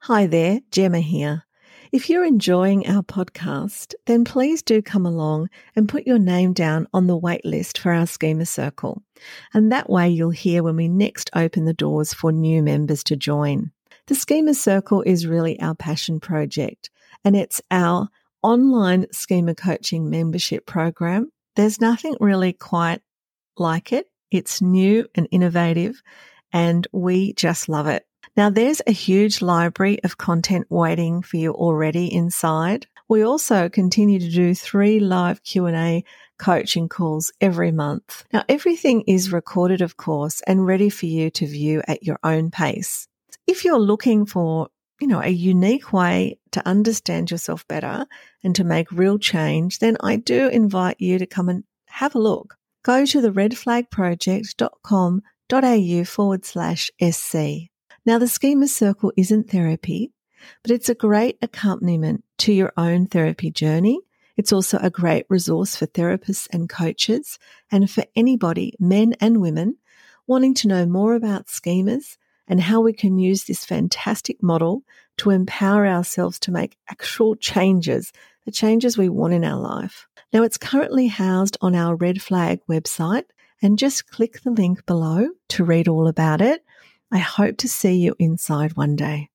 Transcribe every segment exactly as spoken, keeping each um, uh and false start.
Hi there, Gemma here. If you're enjoying our podcast, then please do come along and put your name down on the wait list for our Schema Circle. And that way you'll hear when we next open the doors for new members to join. The Schema Circle is really our passion project, and it's our online schema coaching membership program. There's nothing really quite like it. It's new and innovative, and we just love it. Now, there's a huge library of content waiting for you already inside. We also continue to do three live Q and A coaching calls every month. Now, everything is recorded, of course, and ready for you to view at your own pace. If you're looking for, you know, a unique way to understand yourself better and to make real change, then I do invite you to come and have a look. Go to the redflagproject.com.au forward slash SC. Now, the Schema Circle isn't therapy, but it's a great accompaniment to your own therapy journey. It's also a great resource for therapists and coaches, and for anybody, men and women, wanting to know more about schemas and how we can use this fantastic model to empower ourselves to make actual changes, the changes we want in our life. Now, it's currently housed on our Red Flag website, and just click the link below to read all about it. I hope to see you inside one day.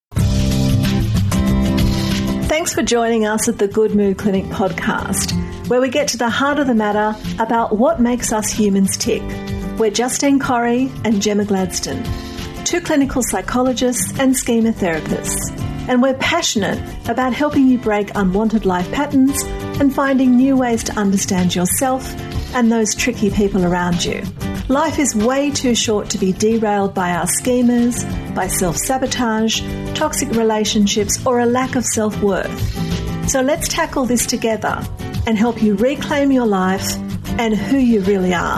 Thanks for joining us at the Good Mood Clinic podcast, where we get to the heart of the matter about what makes us humans tick. We're Justine Corrie and Gemma Gladstone, two clinical psychologists and schema therapists, and we're passionate about helping you break unwanted life patterns and finding new ways to understand yourself and those tricky people around you. Life is way too short to be derailed by our schemas, by self-sabotage, toxic relationships, or a lack of self-worth. So let's tackle this together and help you reclaim your life and who you really are.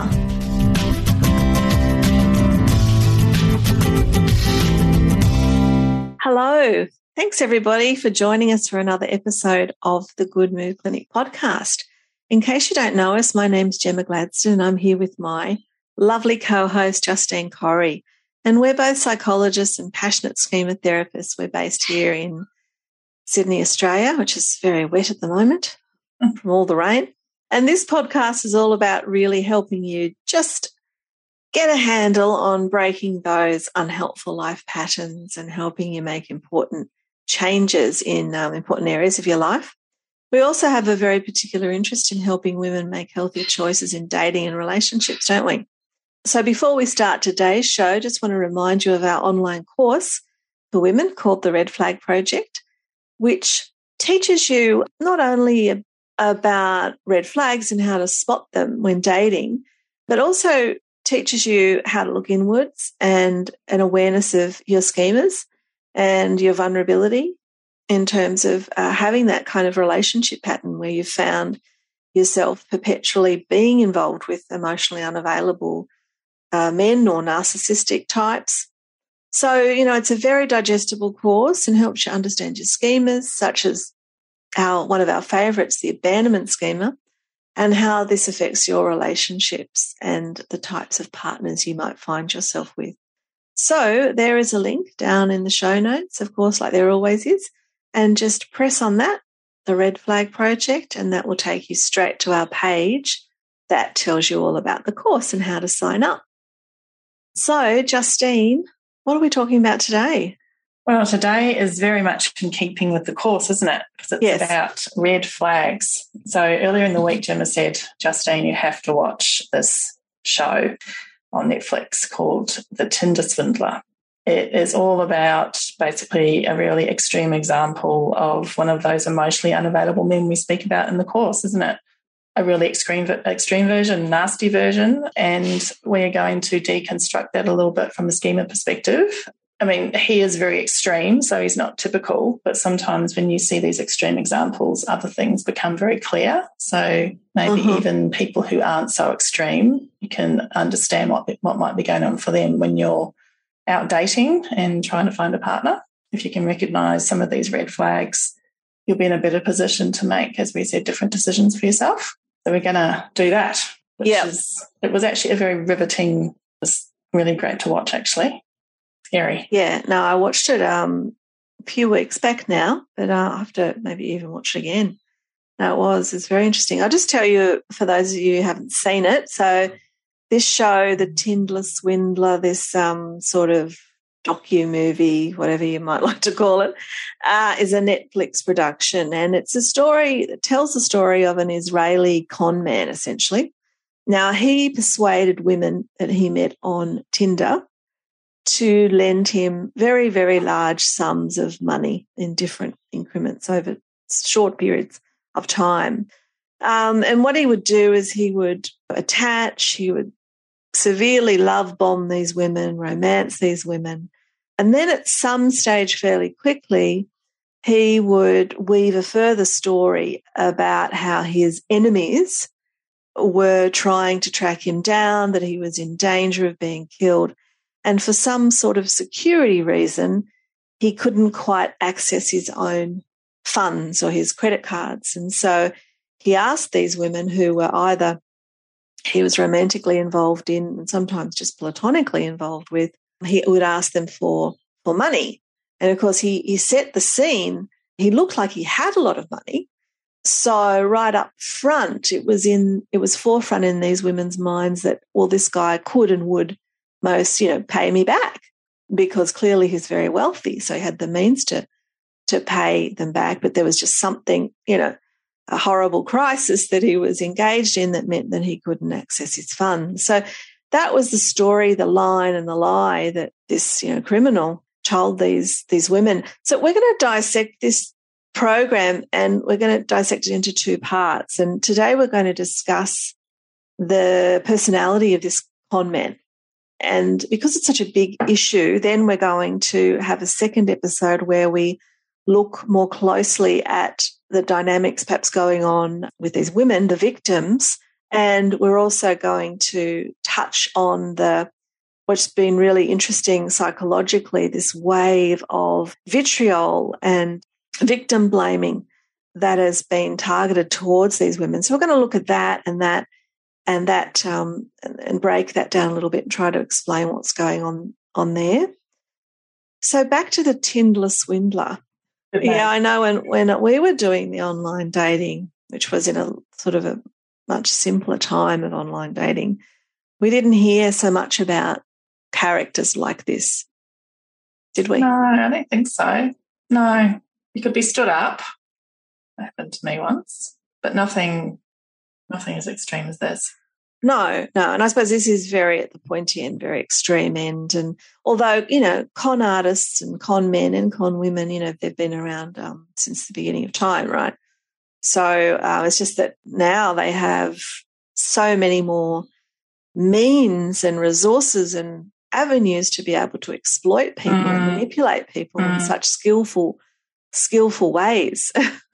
Hello. Thanks, everybody, for joining us for another episode of the Good Mood Clinic podcast. In case you don't know us, my name's Gemma Gladstone, and I'm here with my lovely co-host, Justine Corrie. And we're both psychologists and passionate schema therapists. We're based here in Sydney, Australia, which is very wet at the moment from all the rain. And this podcast is all about really helping you just get a handle on breaking those unhelpful life patterns and helping you make important changes in um, important areas of your life. We also have a very particular interest in helping women make healthier choices in dating and relationships, don't we? So before we start today's show, I just want to remind you of our online course for women called the Red Flag Project, which teaches you not only about red flags and how to spot them when dating, but also teaches you how to look inwards and an awareness of your schemas and your vulnerability in terms of uh, having that kind of relationship pattern where you've found yourself perpetually being involved with emotionally unavailable uh, men or narcissistic types. So, you know, it's a very digestible course and helps you understand your schemas, such as our one of our favourites, the abandonment schema, and how this affects your relationships and the types of partners you might find yourself with. So there is a link down in the show notes, of course, like there always is, and just press on that, the Red Flag Project, and that will take you straight to our page that tells you all about the course and how to sign up. So, Justine, what are we talking about today? Well, today is very much in keeping with the course, isn't it? Because it's yes. about red flags. So earlier in the week, Gemma said, Justine, you have to watch this show on Netflix called The Tinder Swindler. It is all about basically a really extreme example of one of those emotionally unavailable men we speak about in the course, isn't it? A really extreme, extreme version, nasty version, and we're going to deconstruct that a little bit from a schema perspective. I mean, he is very extreme, so he's not typical, but sometimes when you see these extreme examples, other things become very clear. So maybe mm-hmm. even people who aren't so extreme, you can understand what, what might be going on for them when you're out dating and trying to find a partner. If you can recognise some of these red flags, you'll be in a better position to make, as we said, different decisions for yourself. So we're going to do that, which yep. is, it was actually a very riveting, it was really great to watch, actually. Scary. Yeah, no, I watched it um, few weeks back now, but uh, I have to maybe even watch it again. No, it was. It's very interesting. I'll just tell you, for those of you who haven't seen it, so this show, The Tinder Swindler, this um, sort of docu-movie, whatever you might like to call it, uh, is a Netflix production, and it's a story that tells the story of an Israeli con man, essentially. Now, he persuaded women that he met on Tinder to lend him very, very large sums of money in different increments over short periods of time. Um, and what he would do is he would attach, he would severely love bomb these women, romance these women. And then at some stage fairly quickly, he would weave a further story about how his enemies were trying to track him down, that he was in danger of being killed. And for some sort of security reason, he couldn't quite access his own funds or his credit cards. And so he asked these women, who were either he was romantically involved in and sometimes just platonically involved with, he would ask them for, for money. And, of course, he, he set the scene. He looked like he had a lot of money. So right up front, it was in it was forefront in these women's minds that, well, this guy could and would most, you know, pay me back, because clearly he's very wealthy. So he had the means to to pay them back. But there was just something, you know, a horrible crisis that he was engaged in that meant that he couldn't access his funds. So that was the story, the line and the lie that this, you know, criminal told these these women. So we're going to dissect this program, and we're going to dissect it into two parts. And today we're going to discuss the personality of this con man. And because it's such a big issue, then we're going to have a second episode where we look more closely at the dynamics perhaps going on with these women, the victims. And we're also going to touch on the what's been really interesting psychologically, this wave of vitriol and victim blaming that has been targeted towards these women. So we're going to look at that and that and that um, and, and break that down a little bit and try to explain what's going on on there. So back to the Tinder Swindler. Okay. Yeah, I know when, when we were doing the online dating, which was in a sort of a much simpler time of online dating, we didn't hear so much about characters like this, did we? No, I don't think so. No. You could be stood up. That happened to me once, but nothing nothing as extreme as this. No, no. And I suppose this is very at the pointy end, very extreme end. And although, you know, con artists and con men and con women, you know, they've been around um, since the beginning of time, right? So uh, it's just that now they have so many more means and resources and avenues to be able to exploit people mm. and manipulate people mm. in such skillful skillful ways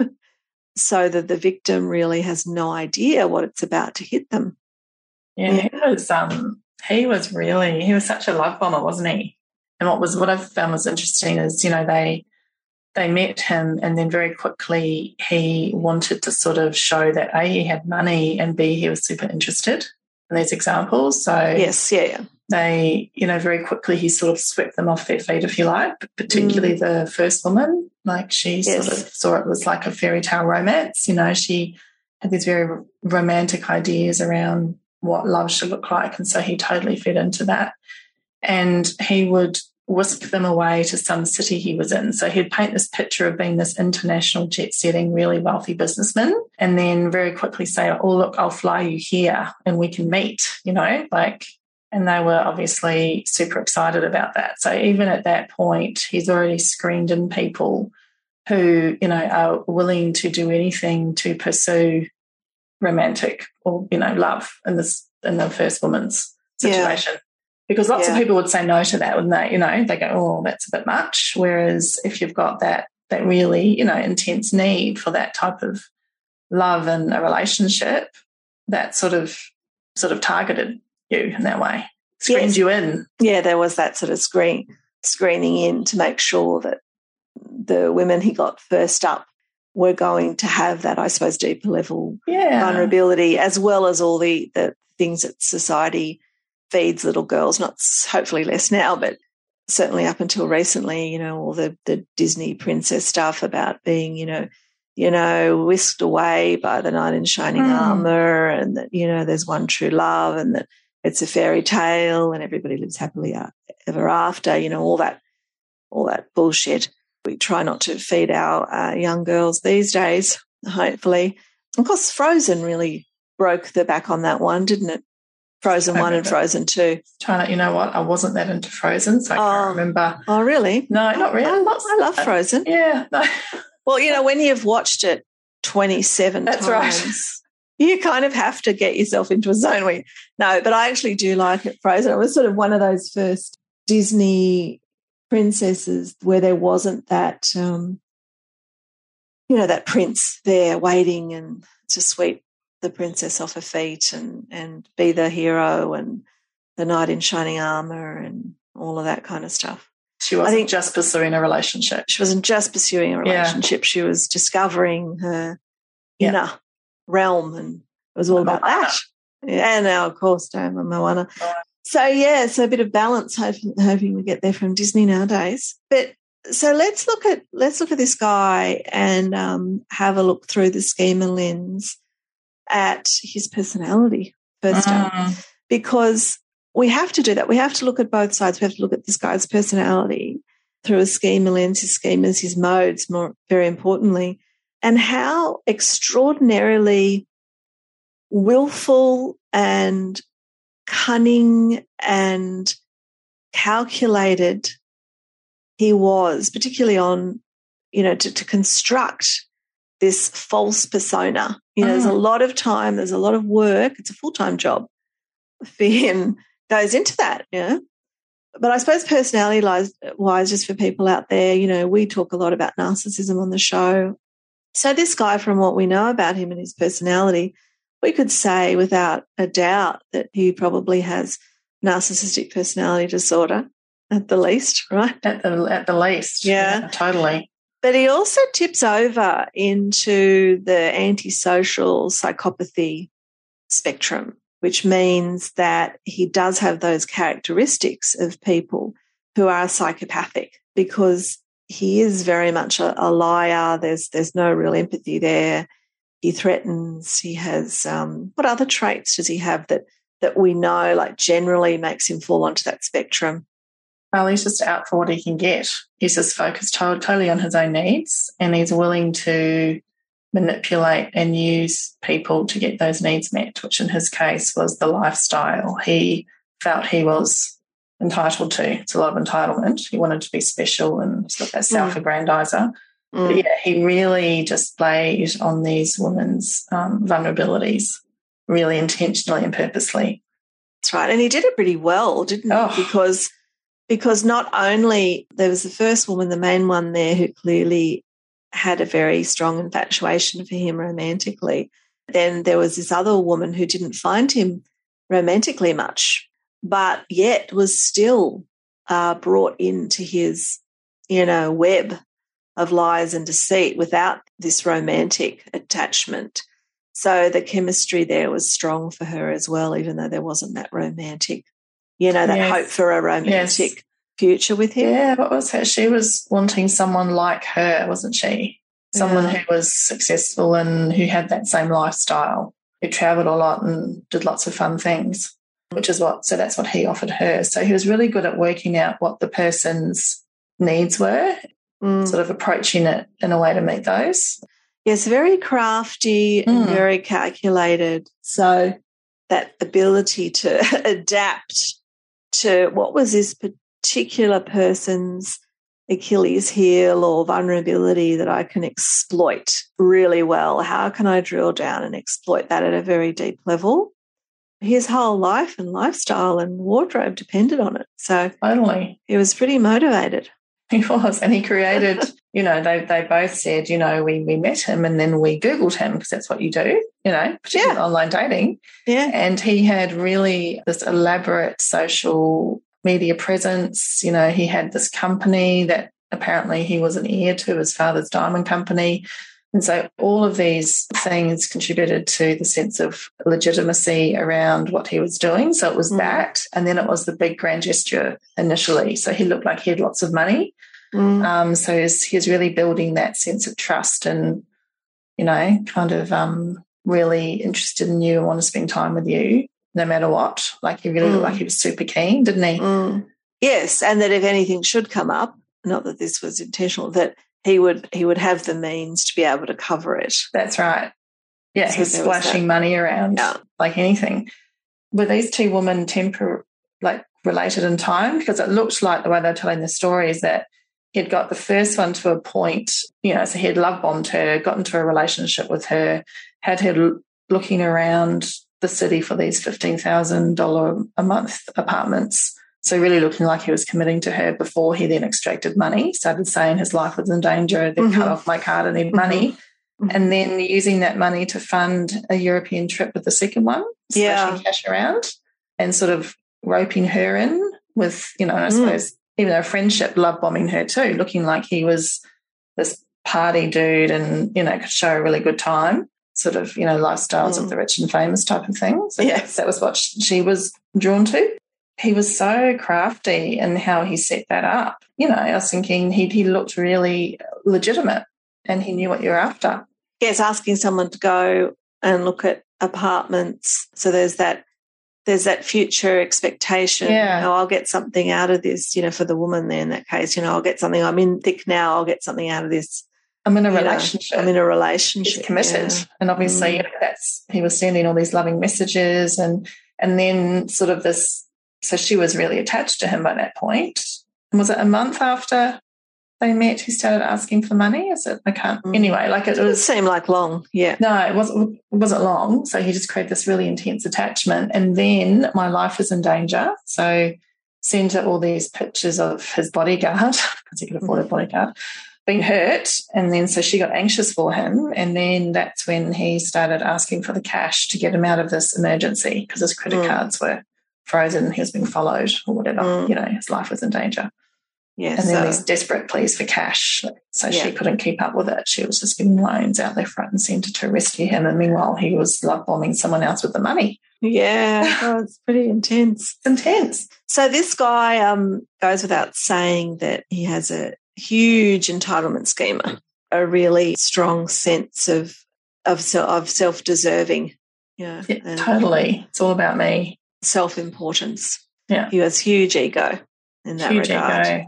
so that the victim really has no idea what it's about to hit them. Yeah, yeah. he was um he was really he was such a love bomber, wasn't he? And what was what I found was interesting is, you know, they they met him and then very quickly he wanted to sort of show that A, he had money, and B, he was super interested in these examples. So yes, yeah, yeah. They, you know, very quickly he sort of swept them off their feet, if you like, but particularly mm. the first woman. Like she yes. sort of saw it was like a fairy tale romance. You know, she had these very romantic ideas around what love should look like, and so he totally fed into that. And he would whisk them away to some city he was in. So he'd paint this picture of being this international jet-setting, really wealthy businessman, and then very quickly say, oh, look, I'll fly you here and we can meet, you know, like... And they were obviously super excited about that. So even at that point, he's already screened in people who, you know, are willing to do anything to pursue romantic or, you know, love in this in the first woman's situation. Yeah. Because lots yeah. of people would say no to that, wouldn't they? You know, they go, oh, that's a bit much. Whereas if you've got that that really, you know, intense need for that type of love and a relationship, that sort of sort of targeted you in that way, screened yes. you in. Yeah, there was that sort of screen screening in to make sure that the women he got first up were going to have that, I suppose, deeper level yeah. vulnerability, as well as all the, the things that society feeds little girls, not hopefully less now, but certainly up until recently, you know, all the, the Disney princess stuff about being, you know, you know, whisked away by the knight in shining mm. armor, and that, you know, there's one true love, and that it's a fairy tale and everybody lives happily ever after, you know, all that, all that bullshit. We try not to feed our uh, young girls these days, hopefully. Of course, Frozen really broke the back on that one, didn't it? Frozen one and Frozen two. Trying to, you know what? I wasn't that into Frozen, so I oh, can't remember. Oh, really? No, not really. I, love, I love Frozen. Uh, yeah. No. Well, you know, when you've watched it twenty-seven That's times, right. you kind of have to get yourself into a zone where you, no, but I actually do like it, Frozen. It was sort of one of those first Disney princesses where there wasn't that, um, you know, that prince there waiting and to sweep the princess off her feet and, and be the hero and the knight in shining armor and all of that kind of stuff. She wasn't I think just pursuing a relationship. She wasn't just pursuing a relationship. Yeah. She was discovering her yeah. inner realm, and it was all about Moana. that. Yeah, and now, of course, damn, Moana. Oh. So, yeah, so a bit of balance, hoping, hoping we get there from Disney nowadays. But so let's look at let's look at this guy and um, have a look through the schema lens at his personality first mm. up, because we have to do that. We have to look at both sides. We have to look at this guy's personality through a schema lens, his schemas, his modes, more very importantly, and how extraordinarily willful and cunning and calculated he was, particularly on, you know, to, to construct this false persona. You know, mm. there's a lot of time, there's a lot of work. It's a full-time job for him, goes into that, you know. But I suppose personality-wise, just for people out there, you know, we talk a lot about narcissism on the show. So this guy, from what we know about him and his personality, we could say without a doubt that he probably has narcissistic personality disorder at the least, right? At the at the least, yeah, yeah, totally. But he also tips over into the antisocial psychopathy spectrum, which means that he does have those characteristics of people who are psychopathic, because he is very much a, a liar. There's there's no real empathy there. He threatens. He has um, what other traits does he have that that we know, like, generally makes him fall onto that spectrum? Well, he's just out for what he can get. He's just focused to- totally on his own needs, and he's willing to manipulate and use people to get those needs met, which in his case was the lifestyle he felt he was entitled to. It's a lot of entitlement. He wanted to be special and sort of that self-aggrandizer. Mm. But, yeah, he really just played on these women's um, vulnerabilities, really intentionally and purposely. That's right. And he did it pretty well, didn't oh. he? Because, because not only there was the first woman, the main one there, who clearly had a very strong infatuation for him romantically. Then there was this other woman who didn't find him romantically much, but yet was still uh, brought into his, you know, web of lies and deceit without this romantic attachment. So the chemistry there was strong for her as well, even though there wasn't that romantic, you know, that yes. hope for a romantic yes. future with him. Yeah, what was her? She was wanting someone like her, wasn't she? Someone yeah. who was successful and who had that same lifestyle, who travelled a lot and did lots of fun things, which is what, so that's what he offered her. So he was really good at working out what the person's needs were, mm. sort of approaching it in a way to meet those. Yes, very crafty and mm. very calculated. So that ability to adapt to what was this particular person's Achilles heel or vulnerability that I can exploit really well. How can I drill down and exploit that at a very deep level? His whole life and lifestyle and wardrobe depended on it. So totally, he was pretty motivated. He was, and he created, you know, they they both said, you know, we we met him and then we Googled him, because that's what you do, you know, particularly yeah. online dating. Yeah. And he had really this elaborate social media presence. You know, he had this company that apparently he was an heir to, his father's diamond company, And so all of these things contributed to the sense of legitimacy around what he was doing. So it was mm. that, and then it was the big grand gesture initially. So he looked like he had lots of money. Mm. Um, so he's, he's really building that sense of trust and, you know, kind of um, really interested in you and want to spend time with you no matter what. Like he really mm. looked like he was super keen, didn't he? Mm. Yes, and that if anything should come up, not that this was intentional, that he would he would have the means to be able to cover it. That's right. Yeah, so he's splashing money around yeah. like anything. Were these two women temper like related in time? Because it looked like the way they're telling the story is that he'd got the first one to a point, you know, so he had love bombed her, got into a relationship with her, had her looking around the city for these fifteen thousand dollars a month apartments. So really looking like he was committing to her before he then extracted money, started saying his life was in danger, they've mm-hmm. cut off my card, I need mm-hmm. money. Mm-hmm. And then using that money to fund a European trip with the second one, splashing yeah. cash around and sort of roping her in with, you know, I mm. suppose even a friendship, love bombing her too, looking like he was this party dude and, you know, could show a really good time, sort of, you know, lifestyles mm. of the rich and famous type of thing. So yes. that was what she was drawn to. He was so crafty in how he set that up. You know, I was thinking he he looked really legitimate and he knew what you're after. Yes, asking someone to go and look at apartments. So there's that there's that future expectation. Yeah. Oh, I'll get something out of this, you know, for the woman there in that case. You know, I'll get something. I'm in thick now. I'll get something out of this. I'm in a relationship. Know, I'm in a relationship. He's committed. Yeah. And obviously mm. you know, that's he was sending all these loving messages and and then sort of this. So she was really attached to him by that point. And was it a month after they met he started asking for money? Is it? I can't. Mm. Anyway, like it, it was. Seemed like long, yeah. No, it wasn't. It wasn't long. So he just created this really intense attachment. And then my life is in danger. So sent her all these pictures of his bodyguard because he could afford a bodyguard being hurt. And then so she got anxious for him. And then that's when he started asking for the cash to get him out of this emergency because his credit mm. cards were frozen, he was being followed or whatever, mm. you know, his life was in danger. Yeah, and then so, these desperate pleas for cash. So yeah. she couldn't keep up with it. She was just giving loans out left, right and centre to rescue him. And meanwhile, he was love bombing someone else with the money. Yeah, oh, it's pretty intense. It's intense. So this guy um, goes without saying that he has a huge entitlement schema, a really strong sense of of, of self-deserving. Yeah, yeah totally. It's all about me. Self-importance. Yeah. He has huge ego in that huge regard. Ego.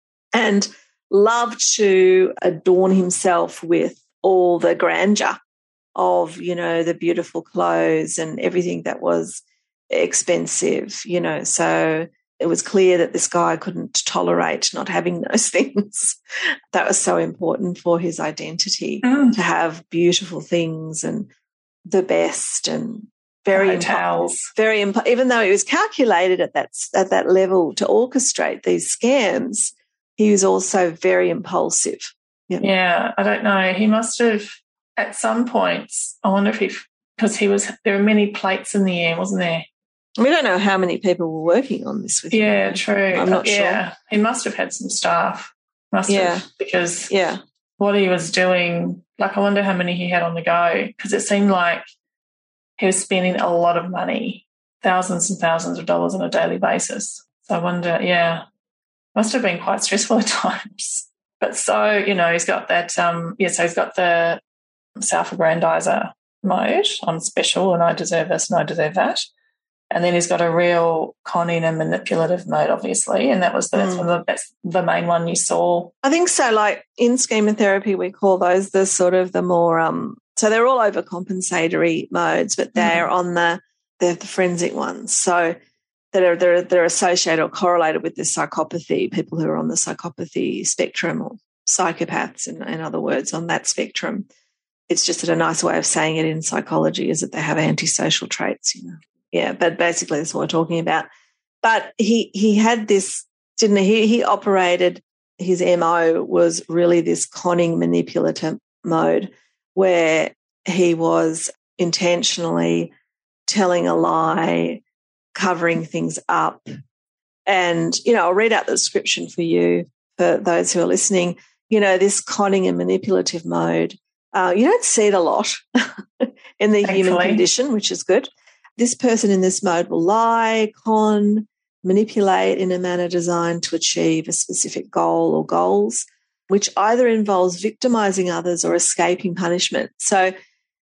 And loved to adorn himself with all the grandeur of, you know, the beautiful clothes and everything that was expensive, you know. So it was clear that this guy couldn't tolerate not having those things. That was so important for his identity, mm. to have beautiful things and the best and very hotels. Impo- very impo- even though it was calculated at that at that level to orchestrate these scams, he was also very impulsive. Yeah, yeah I don't know. He must have at some points. I wonder if he, because he was there were many plates in the air, wasn't there? We don't know how many people were working on this with him. Yeah, true. I'm not yeah. sure. He must have had some staff. Must yeah. have because yeah. what he was doing. Like I wonder how many he had on the go because it seemed like he was spending a lot of money, thousands and thousands of dollars on a daily basis. So I wonder, yeah, must have been quite stressful at times. But so, you know, he's got that, um, yeah, so he's got the self-aggrandizer mode on special and I deserve this and I deserve that. And then he's got a real conning and manipulative mode, obviously, and that was the, mm. that's, one of the, that's the main one you saw. I think so. Like in schema therapy, we call those the sort of the more um, – so they're all overcompensatory modes, but they're mm. on the they're the forensic ones. So that are they're they're associated or correlated with the psychopathy, people who are on the psychopathy spectrum or psychopaths, in, in other words, on that spectrum. It's just that a nice way of saying it in psychology is that they have antisocial traits, you know. Yeah, but basically that's what we're talking about. But he he had this, didn't he? He, he operated, his M O was really this conning, manipulative mode where he was intentionally telling a lie, covering things up. And, you know, I'll read out the description for you, for those who are listening. You know, this conning and manipulative mode Uh, you don't see it a lot in the Thankfully. human condition, which is good. This person in this mode will lie, con, manipulate in a manner designed to achieve a specific goal or goals, which either involves victimizing others or escaping punishment. So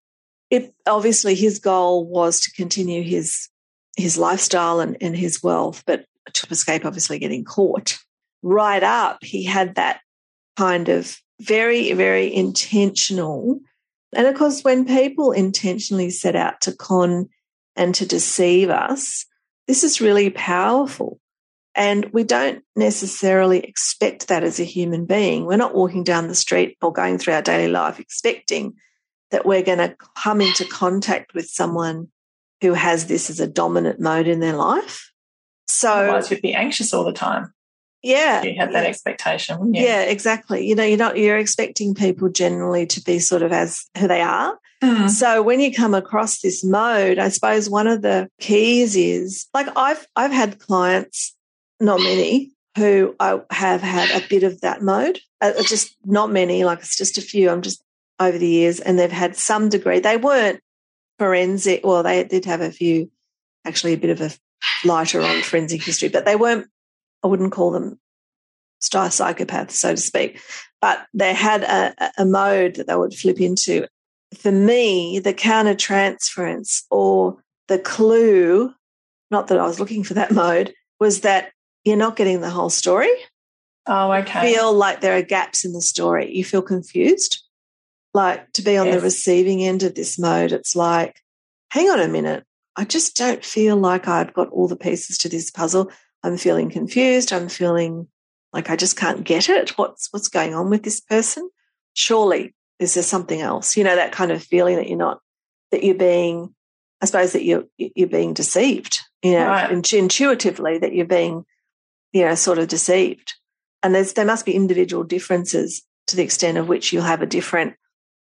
it, obviously his goal was to continue his his lifestyle and, and his wealth, but to escape obviously getting caught. Right up, he had that kind of very, very intentional. And of course, when people intentionally set out to con and to deceive us, this is really powerful. And we don't necessarily expect that as a human being. We're not walking down the street or going through our daily life expecting that we're going to come into contact with someone who has this as a dominant mode in their life. So otherwise you'd be anxious all the time. Yeah. You had that yeah. expectation, wouldn't you? Yeah, exactly. You know, you're not you're expecting people generally to be sort of as who they are. Mm. So when you come across this mode, I suppose one of the keys is like I've I've had clients, not many, who I have had a bit of that mode. Uh, just not many, like it's just a few. I'm just over the years, and they've had some degree. They weren't forensic. Well, they did have a few, actually a bit of a lighter on forensic history, but they weren't. I wouldn't call them psychopaths, so to speak, but they had a, a mode that they would flip into. For me, the countertransference or the clue, not that I was looking for that mode, was that you're not getting the whole story. Oh, okay. You feel like there are gaps in the story. You feel confused. Like to be on yes. the receiving end of this mode, it's like, hang on a minute, I just don't feel like I've got all the pieces to this puzzle. I'm feeling confused. I'm feeling like I just can't get it. What's what's going on with this person? Surely is there something else? You know, that kind of feeling that you're not, that you're being, I suppose that you're you're being deceived. You know, right. intuitively that you're being, you know, sort of deceived. And there's there must be individual differences to the extent of which you'll have a different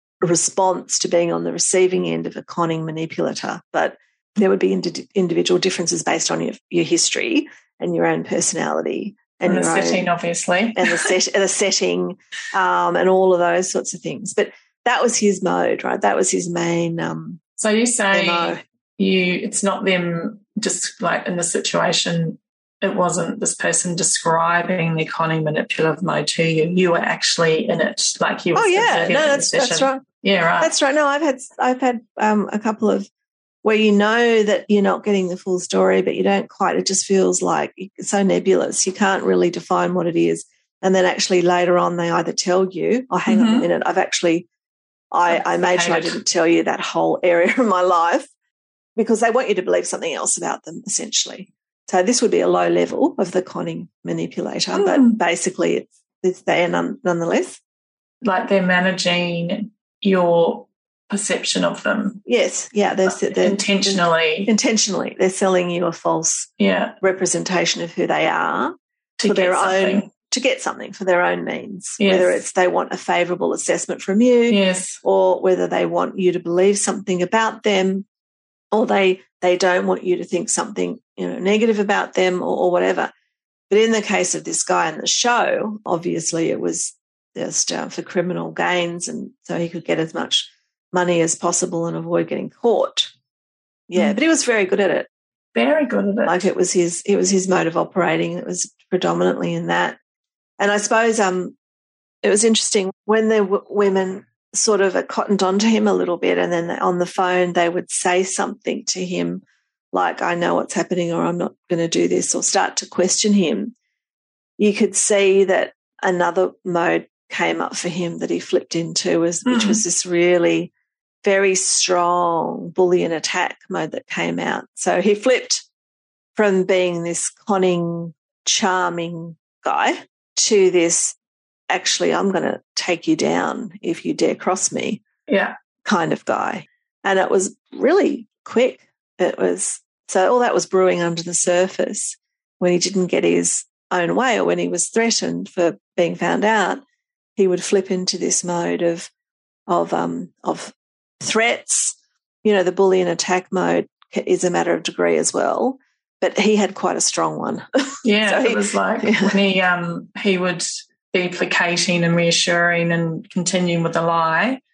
response to being on the receiving end of a conning manipulator. But there would be ind- individual differences based on your, your history and your own personality and, and the your setting, own, obviously, and the set, the setting, um, and all of those sorts of things. But that was his mode, right? That was his main. Um, so you say M O. you, it's not them just like in the situation. It wasn't this person describing the conning manipulative mode to you. You were actually in it, like you were. Oh yeah, no, that's that's right. Yeah, right. That's right. No, I've had I've had um, a couple of where you know that you're not getting the full story, but you don't quite. It just feels like it's so nebulous. You can't really define what it is. And then actually later on, they either tell you, "Oh, hang mm-hmm. on a minute, I've actually, I, I made sure I didn't tell you that whole area of my life," because they want you to believe something else about them, essentially. So this would be a low level of the conning manipulator, mm. but basically it's, it's there none, nonetheless. Like they're managing your perception of them. Yes, yeah. They're, they're intentionally. They're, intentionally. They're selling you a false yeah. representation of who they are to for get their something. own, to get something for their own means, yes. whether it's they want a favourable assessment from you yes. or whether they want you to believe something about them or they they don't want you to think something, you know, negative about them or, or whatever. But in the case of this guy in the show, obviously it was just uh, for criminal gains, and so he could get as much money as possible and avoid getting caught. Yeah, mm. but he was very good at it. Very good at it. Like it was his, it was his mode of operating. It was predominantly in that. And I suppose um, it was interesting when the w- women sort of cottoned onto him a little bit, and then on the phone they would say something to him like, "I know what's happening," or "I'm not going to do this," or start to question him. You could see that another mode came up for him that he flipped into, was, mm. which was this really very strong bully and attack mode that came out. So he flipped from being this conning, charming guy to this, actually, I'm going to take you down if you dare cross me, yeah, kind of guy. And it was really quick. It was, so all that was brewing under the surface when he didn't get his own way or when he was threatened for being found out. He would flip into this mode of of um of threats. You know, the bully and attack mode is a matter of degree as well, but he had quite a strong one. Yeah, so it he, was like yeah. when he um he would be placating and reassuring and continuing with the lie,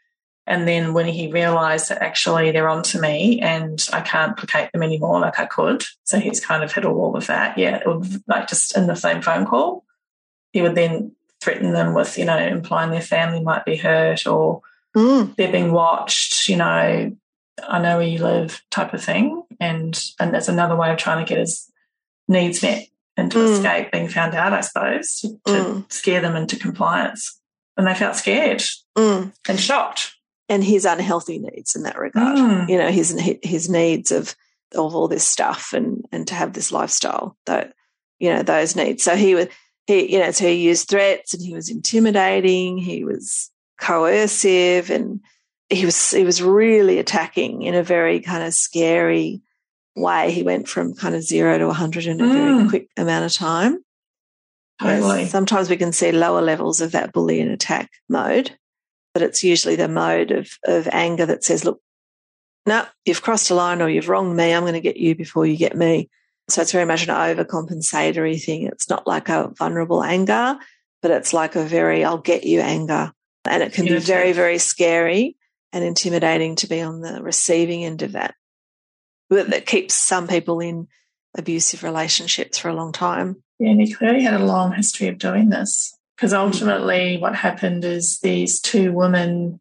And then when he realised that actually they're onto me and I can't placate them anymore like I could, so he's kind of hit a wall with that, yeah, it would, like just in the same phone call, he would then threaten them with, you know, implying their family might be hurt or mm. they're being watched, you know, I know where you live type of thing. And and there's another way of trying to get his needs met and to mm. escape being found out, I suppose, to mm. scare them into compliance. And they felt scared mm. and shocked. And his unhealthy needs in that regard, mm. you know, his his needs of of all this stuff and and to have this lifestyle, that, you know, those needs. So he would, he, you know, so he used threats and he was intimidating, he was coercive, and he was he was really attacking in a very kind of scary way. He went from kind of zero to a hundred in a mm. very quick amount of time. Totally. Yes, sometimes we can see lower levels of that bully and attack mode, but it's usually the mode of, of anger that says, look, no, you've crossed a line or you've wronged me. I'm going to get you before you get me. So it's very much an overcompensatory thing. It's not like a vulnerable anger, but it's like a very I'll get you anger. And it can be very, very scary and intimidating to be on the receiving end of that. But that keeps some people in abusive relationships for a long time. Yeah, and he clearly had a long history of doing this. Because ultimately what happened is these two women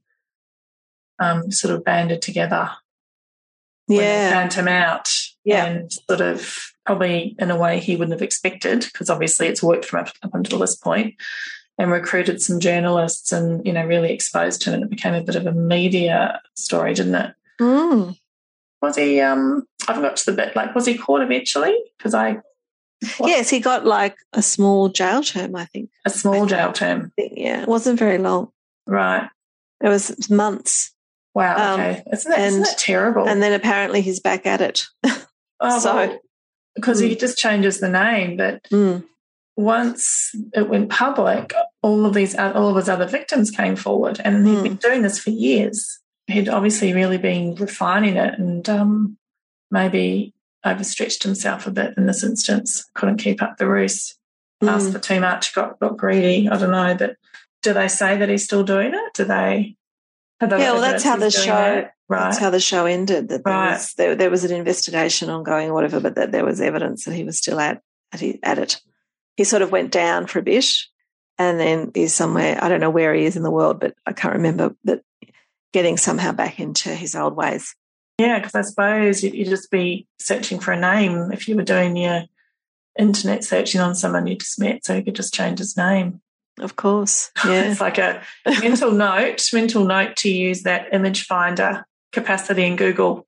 um, sort of banded together when yeah. they found him out yeah. and sort of probably in a way he wouldn't have expected, because obviously it's worked from up, up until this point, and recruited some journalists and, you know, really exposed him, and it became a bit of a media story, didn't it? Mm. Was he, um, I forgot to the bit, like was he caught eventually? Because I... What? Yes, he got like a small jail term, I think. A small jail term. Yeah, it wasn't very long. Right. It was months. Wow, okay. Um, isn't, that, and, isn't that terrible? And then apparently he's back at it. Oh, so well, because mm. he just changes the name, but mm. once it went public, all of these all of his other victims came forward, and he'd mm. been doing this for years. He'd obviously really been refining it and um, maybe overstretched himself a bit in this instance, couldn't keep up the ruse, mm. asked for too much, got, got greedy. I don't know, but do they say that he's still doing it? Do they? Have they yeah, well, that's how the show. Right. That's how the show ended. That there, right. was, there, there was an investigation ongoing or whatever, but that there was evidence that he was still at at, at it. He sort of went down for a bit, and then he's somewhere. I don't know where he is in the world, but I can't remember. But getting somehow back into his old ways. Yeah, because I suppose you'd just be searching for a name if you were doing your internet searching on someone you just met, so you could just change his name. Of course, yeah. It's like a mental note, mental note to use that image finder capacity in Google.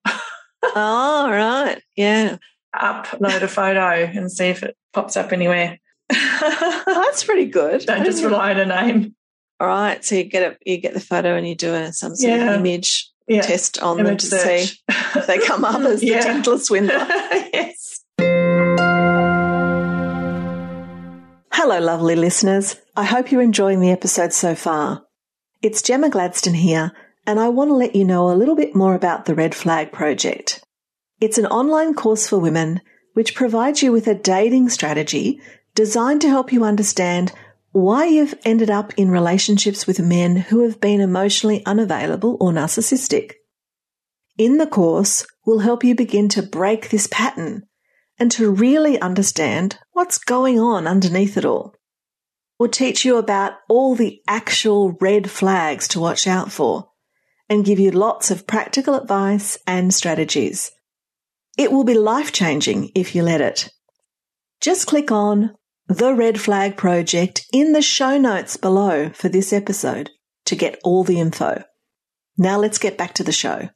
Oh, right, yeah. Upload a photo and see if it pops up anywhere. Oh, that's pretty good. Don't just rely on a name. All right, so you get a, you get the photo and you do a, some sort yeah. of image yeah. test on image them to search. see if they come up as yeah. the gentlest swindler. Yes. Hello, lovely listeners. I hope you're enjoying the episode so far. It's Gemma Gladstone here, and I want to let you know a little bit more about the Red Flag Project. It's an online course for women which provides you with a dating strategy designed to help you understand why you've ended up in relationships with men who have been emotionally unavailable or narcissistic. In the course, we'll help you begin to break this pattern and to really understand what's going on underneath it all. We'll teach you about all the actual red flags to watch out for and give you lots of practical advice and strategies. It will be life-changing if you let it. Just click on The Red Flag Project in the show notes below for this episode to get all the info. Now let's get back to the show.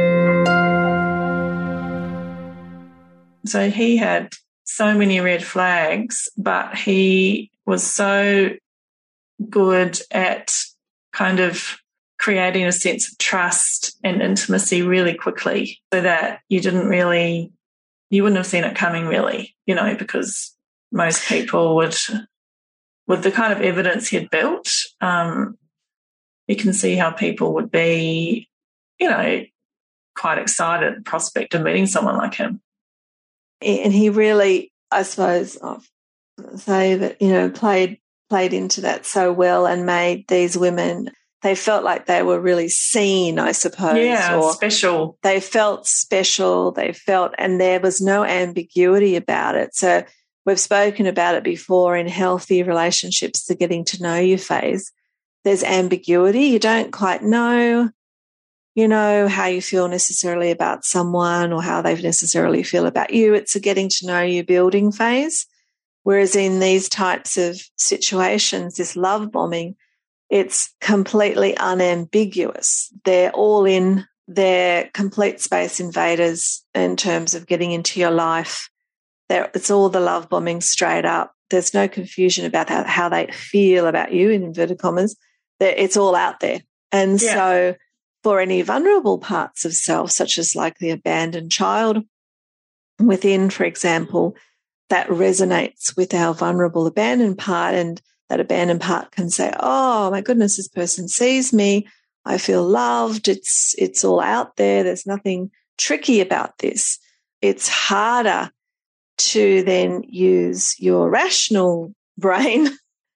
So he had so many red flags, but he was so good at kind of creating a sense of trust and intimacy really quickly, so that you didn't really, you wouldn't have seen it coming really, you know, because most people would, with the kind of evidence he had built, um, you can see how people would be, you know, quite excited at the prospect of meeting someone like him. And he really, I suppose, I'll say that, you know, played played into that so well and made these women they felt like they were really seen, I suppose. Yeah, or special. They felt special. They felt, and there was no ambiguity about it. So we've spoken about it before in healthy relationships, the getting to know you phase. There's ambiguity. You don't quite know, you know, how you feel necessarily about someone or how they necessarily feel about you. It's a getting to know you building phase. Whereas in these types of situations, this love bombing, it's completely unambiguous. They're all in. They're complete space invaders in terms of getting into your life. They're, it's all the love bombing straight up. There's no confusion about how, how they feel about you, in inverted commas. They're, it's all out there. And yeah. so for any vulnerable parts of self, such as like the abandoned child within, for example, that resonates with our vulnerable abandoned part, and that abandoned part can say, oh, my goodness, this person sees me. I feel loved. It's it's all out there. There's nothing tricky about this. It's harder to then use your rational brain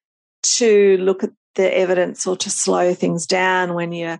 to look at the evidence or to slow things down when you're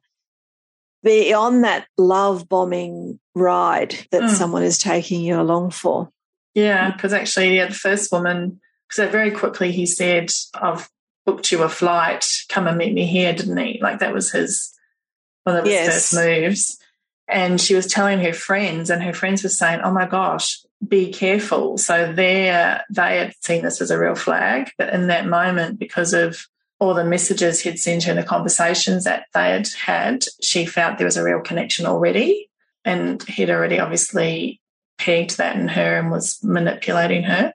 beyond that love bombing ride that mm. someone is taking you along for. Yeah, because actually, yeah, the first woman, because very quickly he said, I've booked you a flight, come and meet me here, didn't he? Like that was his one of his yes. first moves. And she was telling her friends, and her friends were saying, oh, my gosh, be careful. So they they had seen this as a real flag, but in that moment, because of all the messages he'd sent her in the conversations that they had had, she felt there was a real connection already, and he'd already obviously pegged that in her and was manipulating her.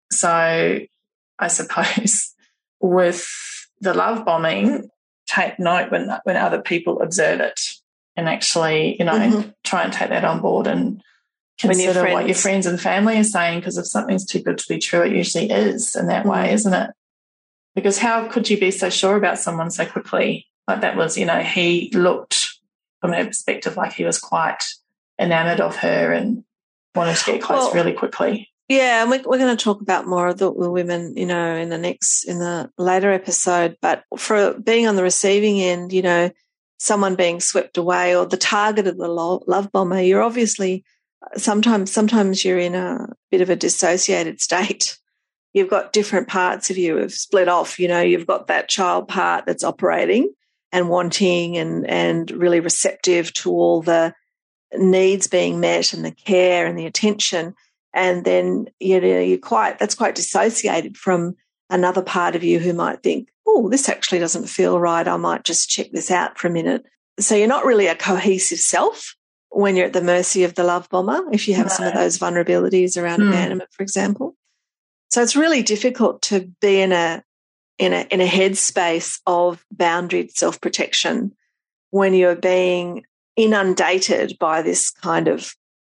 So I suppose with the love bombing, take note when when other people observe it and actually, you know, mm-hmm. try and take that on board and consider your what your friends and family are saying, because if something's too good to be true, it usually is in that mm-hmm. way, isn't it? Because how could you be so sure about someone so quickly? Like that was, you know, he looked from her perspective like he was quite enamoured of her and wanted to get close well, really quickly. Yeah, and we're, we're going to talk about more of the women, you know, in the next, in the later episode. But for being on the receiving end, you know, someone being swept away or the target of the love bomber, you're obviously sometimes, sometimes you're in a bit of a dissociated state. You've got different parts of you have split off. You know, you've got that child part that's operating and wanting and, and really receptive to all the needs being met and the care and the attention. And then, you know, you're quite, that's quite dissociated from another part of you who might think, oh, this actually doesn't feel right. I might just check this out for a minute. So you're not really a cohesive self when you're at the mercy of the love bomber, if you have no. some of those vulnerabilities around mm. abandonment, for example. So it's really difficult to be in a in a in a headspace of boundaried self-protection when you're being inundated by this kind of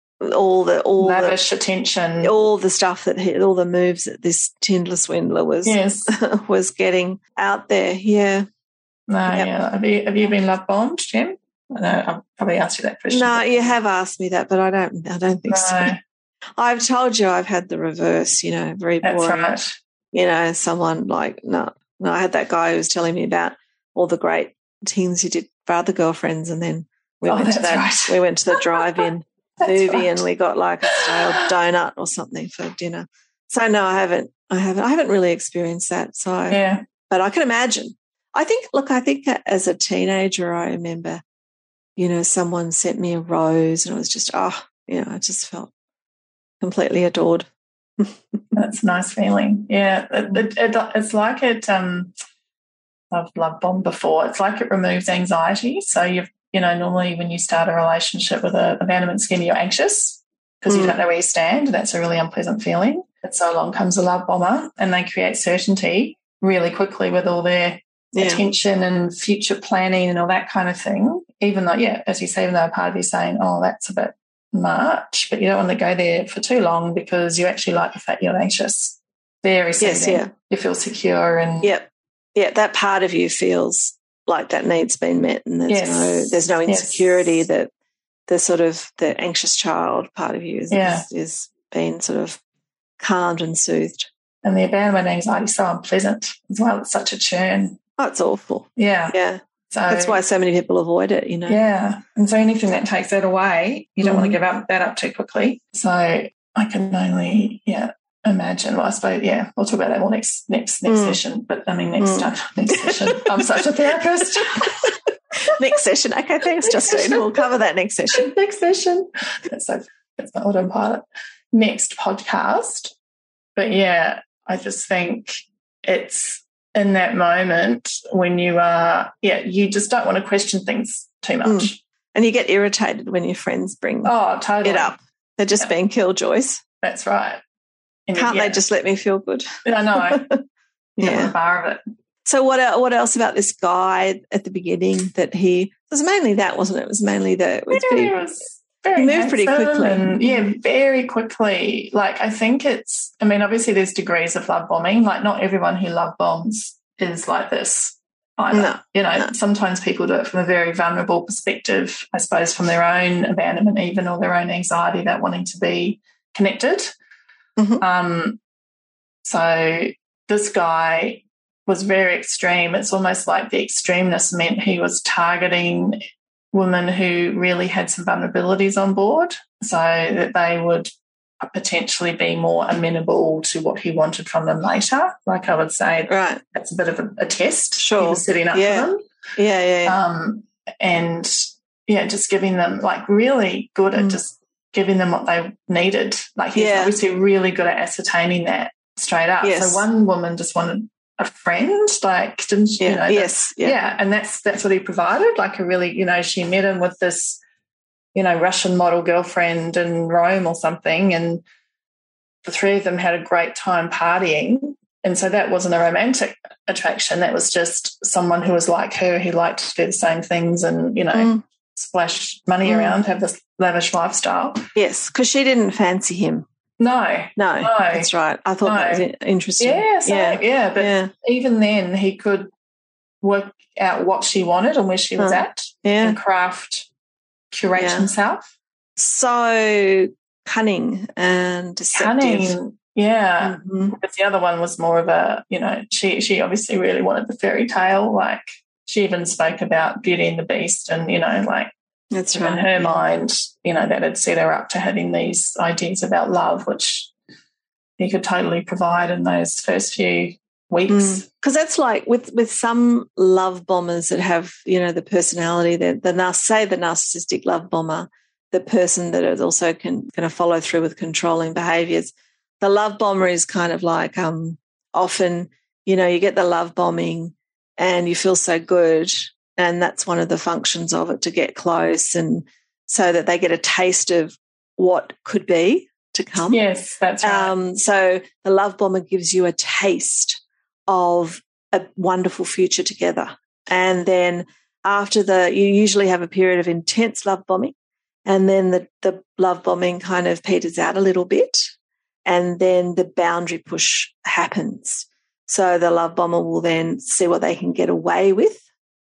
all the all lavish the, attention, all the stuff that he, all the moves that this Tinder swindler was yes. was getting out there. Yeah. No, yep. yeah. Have you have you been love bombed, Jem? I know I've probably asked you that question. No, you have asked me that, but I don't. I don't think no. so. I've told you I've had the reverse. You know, very boring. That's right. You know, someone like no, no. I had that guy who was telling me about all the great things he did for other girlfriends, and then we oh, went to that. Right. We went to the drive-in movie, right. and we got like a stale donut or something for dinner. So no, I haven't. I haven't. I haven't really experienced that. So yeah, but I can imagine. I think. Look, I think as a teenager, I remember, you know, someone sent me a rose, and it was just oh, you know, I just felt completely adored. That's a nice feeling. Yeah, it, it, it, it's like it. Um, I've love bombed before. It's like it removes anxiety. So you've, you know, normally when you start a relationship with an abandonment scheme, you're anxious because mm. you don't know where you stand. That's a really unpleasant feeling. And so along comes a love bomber, and they create certainty really quickly with all their yeah. attention and future planning and all that kind of thing. Even though, yeah, as you say, even though a part of you saying, "Oh, that's a bit much," but you don't want to go there for too long because you actually like the fact you're anxious. Very soothing. Yes, yeah. You feel secure and yep. Yeah, that part of you feels like that need's been met, and there's yes. no there's no insecurity yes. that the sort of the anxious child part of you is, yeah. is, is being sort of calmed and soothed. And the abandonment anxiety is so unpleasant as well. It's such a churn. Oh, it's awful. Yeah. Yeah. So that's why so many people avoid it, you know. Yeah. And so anything that takes that away, you don't mm-hmm. want to give up that up too quickly. So I can only, yeah, imagine. Well, I suppose, yeah, we'll talk about that more next next next mm. session. But I mean, next mm. time, next session. I'm such a therapist. Next session. Okay, thanks, Justine. We'll cover that next session. Next session. That's so. That's my autopilot. Next podcast. But yeah, I just think it's in that moment when you are, yeah, you just don't want to question things too much. Mm. And you get irritated when your friends bring oh, totally. it up. They're just yeah. being killjoys. That's right. And Can't yeah. they just let me feel good? I know. You yeah. want a bar of it. So what what else about this guy at the beginning that he, it was mainly that, wasn't it? It was mainly the, it was yeah, pretty, it was very he moved pretty quickly. And, yeah, very quickly. Like I think it's, I mean, obviously there's degrees of love bombing. Like not everyone who love bombs is like this either. No, you know, no. Sometimes people do it from a very vulnerable perspective, I suppose from their own abandonment even or their own anxiety about wanting to be connected. Mm-hmm. Um, so this guy was very extreme. It's almost like the extremeness meant he was targeting women who really had some vulnerabilities on board so that they would potentially be more amenable to what he wanted from them later. Like I would say, right. that's a bit of a, a test. Sure. He was setting up yeah. for them. Yeah, yeah, yeah. Um, and, yeah, just giving them, like, really good mm. at just giving them what they needed. Like he's yeah. obviously really good at ascertaining that straight up. Yes. So one woman just wanted a friend, like didn't she, yeah. you know? Yes. Yeah. yeah. And that's that's what he provided. Like a really, you know, she met him with this, you know, Russian model girlfriend in Rome or something, and the three of them had a great time partying. And so that wasn't a romantic attraction. That was just someone who was like her, who liked to do the same things and, you know, mm. splash money mm. around, have this lavish lifestyle. Yes, because she didn't fancy him. No, no, no, that's right. I thought no. that was interesting. Yeah, so, yeah, yeah. But yeah. even then, he could work out what she wanted and where she was huh. at, yeah. and craft, curate yeah. himself. So cunning and deceptive. Cunning, yeah. Mm-hmm. Because the other one was more of a, you know, she she obviously really wanted the fairy tale. Like she even spoke about Beauty and the Beast, and you know, like. That's in right. her mind, you know, that had set her up to having these ideas about love, which he could totally provide in those first few weeks. Because mm. that's like with, with some love bombers that have, you know, the personality, that the, the say the narcissistic love bomber, the person that is also can going to follow through with controlling behaviours. The love bomber is kind of like um, often, you know, you get the love bombing and you feel so good. And that's one of the functions of it, to get close and so that they get a taste of what could be to come. Yes, that's right. Um, so the love bomber gives you a taste of a wonderful future together. And then after the, you usually have a period of intense love bombing, and then the, the love bombing kind of peters out a little bit, and then the boundary push happens. So the love bomber will then see what they can get away with,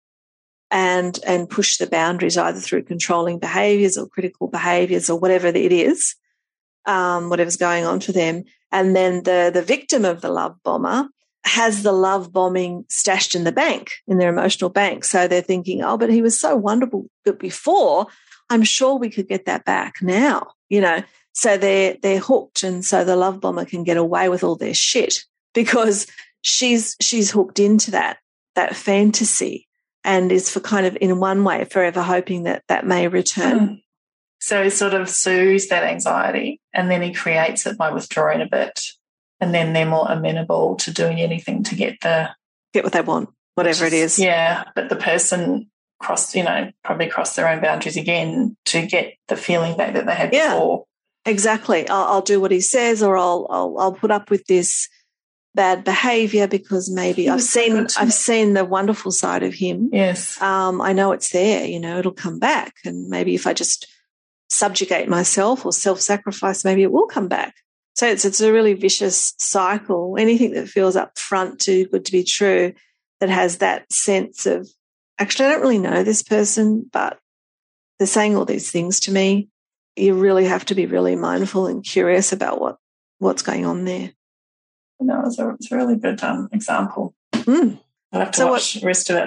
and and push the boundaries either through controlling behaviours or critical behaviours or whatever it is, um, whatever's going on for them. And then the, the victim of the love bomber has the love bombing stashed in the bank, in their emotional bank. So they're thinking, oh, but he was so wonderful before, I'm sure we could get that back now, you know. So they're, they're hooked, and so the love bomber can get away with all their shit because she's she's hooked into that that fantasy. And is for kind of in one way forever hoping that that may return. Mm. So he sort of soothes that anxiety, and then he creates it by withdrawing a bit, and then they're more amenable to doing anything to get the get what they want, whatever is, it is. Yeah, but the person cross, you know, probably cross their own boundaries again to get the feeling back that they had yeah, before. Exactly. I'll, I'll do what he says, or I'll I'll, I'll put up with this bad behaviour because maybe I've seen I've seen the wonderful side of him. Yes. Um, I know it's there, you know, it'll come back. And maybe if I just subjugate myself or self-sacrifice, maybe it will come back. So it's it's a really vicious cycle. Anything that feels up front too good to be true, that has that sense of, actually, I don't really know this person, but they're saying all these things to me. You really have to be really mindful and curious about what, what's going on there. No, it's a, it's a really good um, example. Mm. I'll have to so watch what, the rest of it.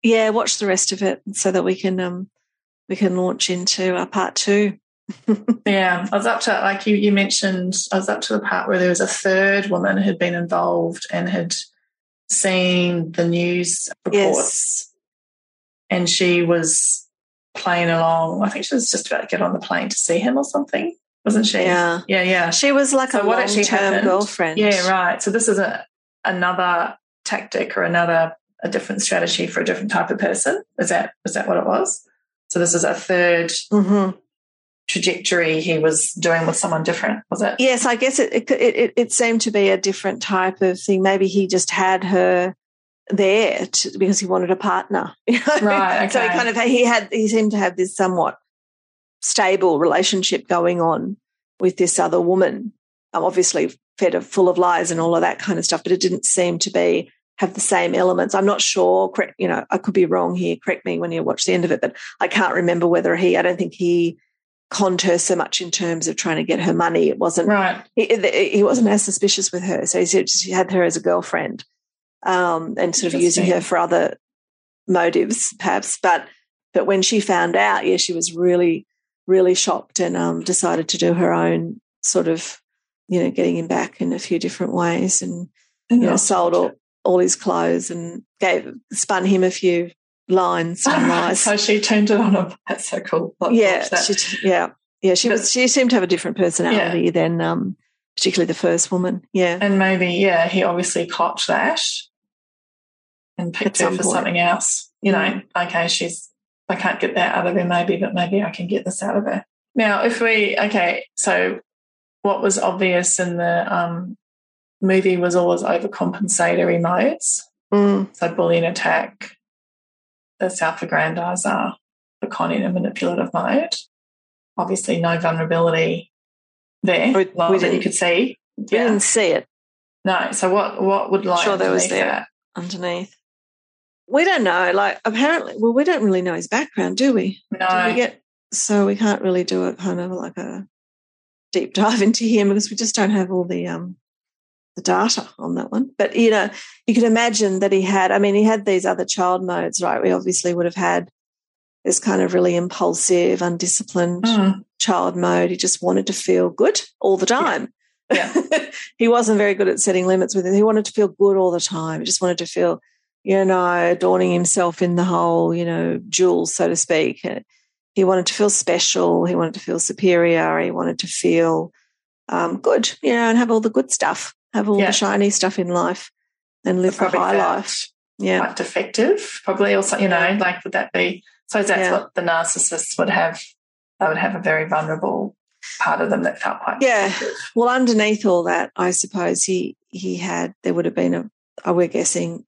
Yeah, watch the rest of it so that we can um we can launch into a part two. Yeah, I was up to, like you, you mentioned, I was up to the part where there was a third woman who'd been involved and had seen the news reports, yes. and she was playing along. I think she was just about to get on the plane to see him or something, wasn't she? Yeah, yeah, yeah. She was like so a what actually long-term happened, girlfriend. Yeah, right. So this is a another tactic or another a different strategy for a different type of person. Is that is that what it was? So this is a third. Mm-hmm. trajectory he was doing with someone different, was it? Yes, I guess it, it it it seemed to be a different type of thing. Maybe he just had her there to, because he wanted a partner. You know? Right. Okay. So he kind of he had he seemed to have this somewhat stable relationship going on with this other woman. Um, obviously, fed of full of lies and all of that kind of stuff, but it didn't seem to be have the same elements. I'm not sure. Correct, you know, I could be wrong here. Correct me when you watch the end of it, but I can't remember whether he. I don't think he conned her so much in terms of trying to get her money. It wasn't right. He, he wasn't as suspicious with her, so he said he had her as a girlfriend, um, and sort of using her for other motives, perhaps. But but when she found out, yeah, she was really really shocked and um, decided to do her own sort of, you know, getting him back in a few different ways, and you know, sold all, all his clothes and gave spun him a few lines and lies. So she turned it on him. That's so cool. I'll yeah, she, yeah, yeah. She but, was. She seemed to have a different personality yeah. than, um, particularly the first woman. Yeah, and maybe yeah, he obviously clocked that and picked her for point. something else. You know, mm. okay, she's. I can't get that out of her, maybe, but maybe I can get this out of her. Now, if we okay, so what was obvious in the um, movie was always overcompensatory modes. Mm. So bullying, attack, the self-aggrandizer, the conning and manipulative mode. Obviously, no vulnerability there. We, well, we that you could see. We yeah. didn't see it. No. So what? What would lie sure underneath there was there that? Underneath. We don't know. Like apparently, well, we don't really know his background, do we? No. Do we get so we can't really do it kind of like a deep dive into him because we just don't have all the um the data on that one. But you know, you could imagine that he had. I mean, he had these other child modes, right? We obviously would have had this kind of really impulsive, undisciplined mm. child mode. He just wanted to feel good all the time. Yeah. yeah. He wasn't very good at setting limits with it. He wanted to feel good all the time. He just wanted to feel, you know, adorning himself in the whole, you know, jewels, so to speak. He wanted to feel special. He wanted to feel superior. He wanted to feel um, good, you know, and have all the good stuff, have all yeah. the shiny stuff in life and live the high life. Yeah. Quite defective, probably also, you know, yeah. like would that be, so that's yeah. what the narcissists would have. They would have a very vulnerable part of them that felt quite yeah. defective. Well, underneath all that, I suppose he, he had, there would have been a, we're guessing,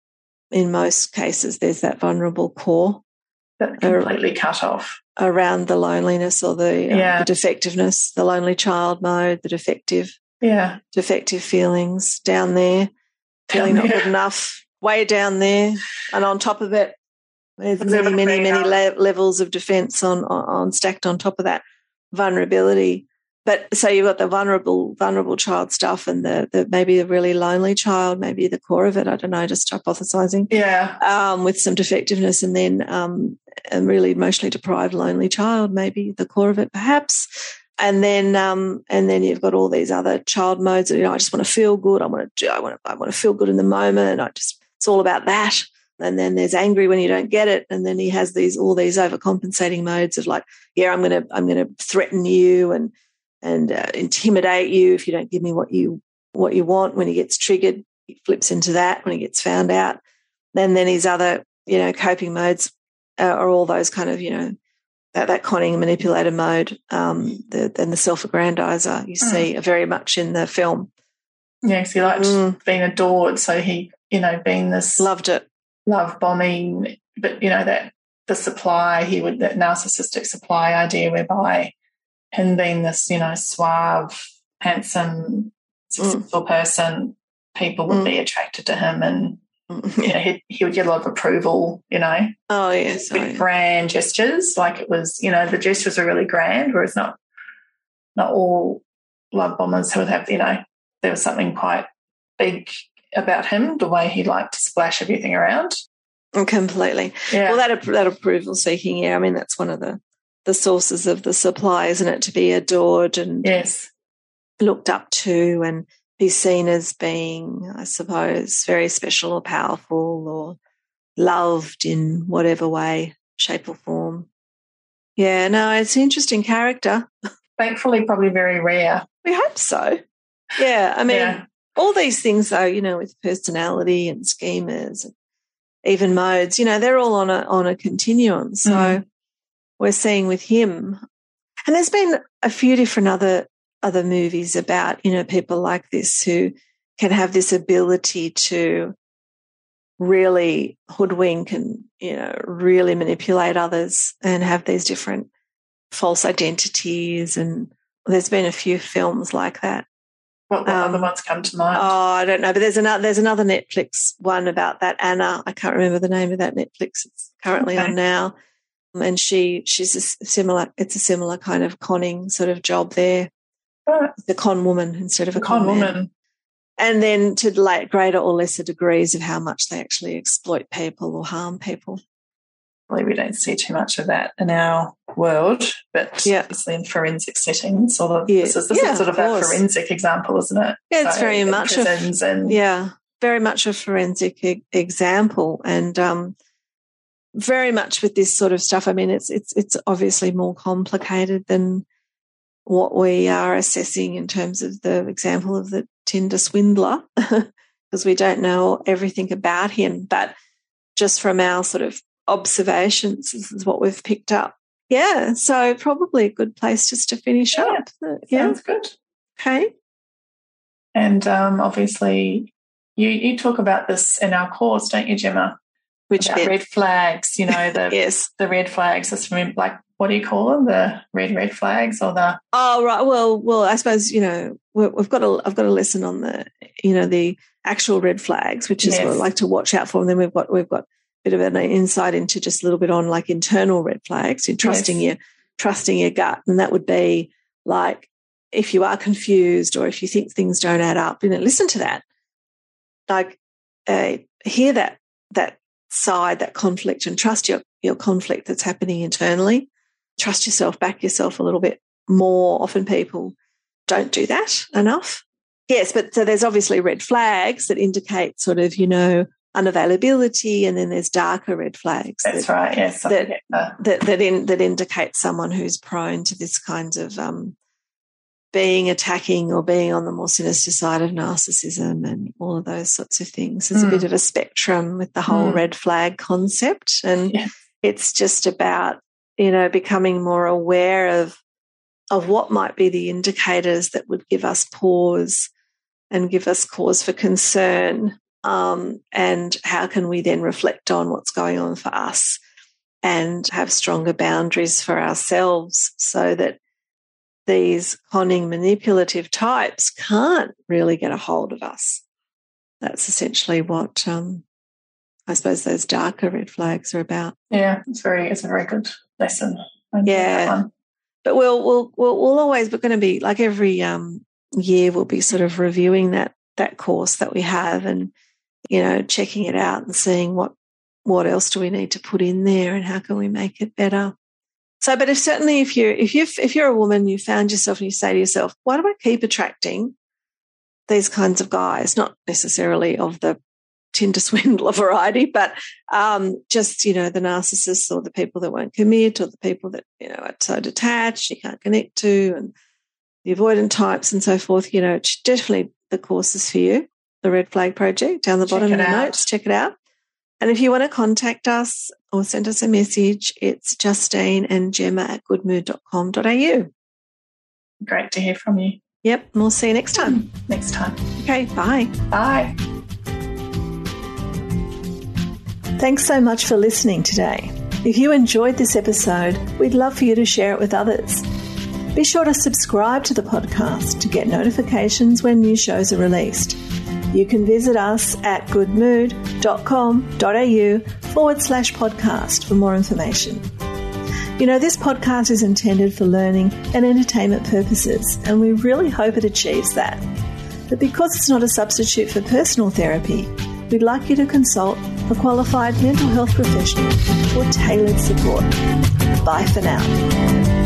in most cases, there's that vulnerable core. That completely ar- cut off. Around the loneliness or the, yeah. uh, the defectiveness, the lonely child mode, the defective yeah. defective feelings down there, feeling not good enough, way down there. And on top of it, there's many, many, many le- levels of defence on, on, on stacked on top of that vulnerability. But so you've got the vulnerable, vulnerable child stuff and the, the maybe a really lonely child, maybe the core of it, I don't know, just hypothesising. Yeah. Um, with some defectiveness and then um, a really emotionally deprived, lonely child, maybe the core of it perhaps. And then um, and then you've got all these other child modes that, you know, I just want to feel good. I want to I want to I want to feel good in the moment. I just it's all about that. And then there's angry when you don't get it. And then he has these all these overcompensating modes of like, yeah, I'm gonna I'm gonna threaten you and and uh, intimidate you if you don't give me what you what you want. When he gets triggered, he flips into that when he gets found out. And then his other, you know, coping modes uh, are all those kind of, you know, that, that conning and manipulator mode, um, the, and the self-aggrandizer you mm. see very much in the film. Yes, he liked mm. being adored, so he, you know, being this... Loved it. Love bombing, but, you know, that the supply, he would, that narcissistic supply idea whereby him being this, you know, suave, handsome, successful mm. person, people would mm. be attracted to him and, mm. you know, he, he would get a lot of approval, you know. Oh, yes. With oh, yeah. grand gestures, like it was, you know, the gestures are really grand, whereas not not all love bombers would have, you know, there was something quite big about him, the way he liked to splash everything around. Completely. Yeah. Well, that that approval seeking, yeah, I mean, that's one of the, the sources of the supply, isn't it? To be adored and yes. looked up to and be seen as being, I suppose, very special or powerful or loved in whatever way, shape or form. Yeah, no, it's an interesting character. Thankfully, probably very rare. We hope so. Yeah, I mean, yeah. all these things, though, you know, with personality and schemas, even modes, you know, they're all on a on a continuum. So mm. we're seeing with him, and there's been a few different other other movies about, you know, people like this who can have this ability to really hoodwink and, you know, really manipulate others and have these different false identities. And there's been a few films like that. What, what um, other ones come to mind? Oh, I don't know, but there's another there's another Netflix one about that, Anna. I can't remember the name of that Netflix. It's currently okay. on now, and she she's a similar. It's a similar kind of conning sort of job there. Right. The con woman instead of a con, con woman. Man. And then to like greater or lesser degrees of how much they actually exploit people or harm people. Well, we don't see too much of that in our world, but yeah. obviously in forensic settings, or the, yeah. this is, this yeah, is sort of, of a forensic example, isn't it? Yeah, it's so very much a, and yeah, very much a forensic e- example, and um, very much with this sort of stuff. I mean, it's it's it's obviously more complicated than what we are assessing in terms of the example of the Tinder swindler, because we don't know everything about him, but just from our sort of observations, this is what we've picked up. Yeah, so probably a good place just to finish yeah, up. Yeah, sounds good. Okay. And um, obviously, you you talk about this in our course, don't you, Gemma? Which about bit? Red flags, you know, the yes, the red flags. That's from, like, what do you call them? The red red flags, or the oh right. Well, well, I suppose, you know, we've got a I've got a lesson on the, you know, the actual red flags, which is yes. what I like to watch out for. And then we've got we've got a bit of an insight into just a little bit on like internal red flags, in trusting yes. your trusting your gut, and that would be like if you are confused or if you think things don't add up, you know, listen to that, like uh, hear that that side, that conflict, and trust your your conflict that's happening internally. Trust yourself, back yourself a little bit more. Often people don't do that enough. Yes, but so there's obviously red flags that indicate sort of, you know, unavailability, and then there's darker red flags. That's that, right, yes. That that that, that, in, that indicate someone who's prone to this kind of um, being attacking or being on the more sinister side of narcissism and all of those sorts of things. There's mm. a bit of a spectrum with the whole mm. red flag concept, and yeah. it's just about, you know, becoming more aware of of what might be the indicators that would give us pause and give us cause for concern, um, and how can we then reflect on what's going on for us and have stronger boundaries for ourselves so that these conning, manipulative types can't really get a hold of us. That's essentially what um, I suppose those darker red flags are about. Yeah, it's very, it's a very good lesson. Yeah, but we'll we'll we'll, we'll always, we're going to be like every um, year we'll be sort of reviewing that that course that we have, and, you know, checking it out and seeing what what else do we need to put in there and how can we make it better. So, but if certainly if you if you if you're a woman, you found yourself and you say to yourself, why do I keep attracting these kinds of guys? Not necessarily of the Tinder swindler variety, but um, just, you know, the narcissists or the people that won't commit or the people that, you know, are so detached you can't connect to, and the avoidant types and so forth. You know, it's definitely the course is for you, the Red Flag Project, down the bottom of the notes. Check it out. And if you want to contact us or send us a message, it's Justine and Gemma at good mood dot com dot a u. Great to hear from you. Yep, and we'll see you next time. Next time. Okay, bye. Bye. Thanks so much for listening today. If you enjoyed this episode, we'd love for you to share it with others. Be sure to subscribe to the podcast to get notifications when new shows are released. You can visit us at good mood dot com dot a u forward slash podcast for more information. You know, this podcast is intended for learning and entertainment purposes, and we really hope it achieves that. But because it's not a substitute for personal therapy, we'd like you to consult a qualified mental health professional, or tailored support. Bye for now.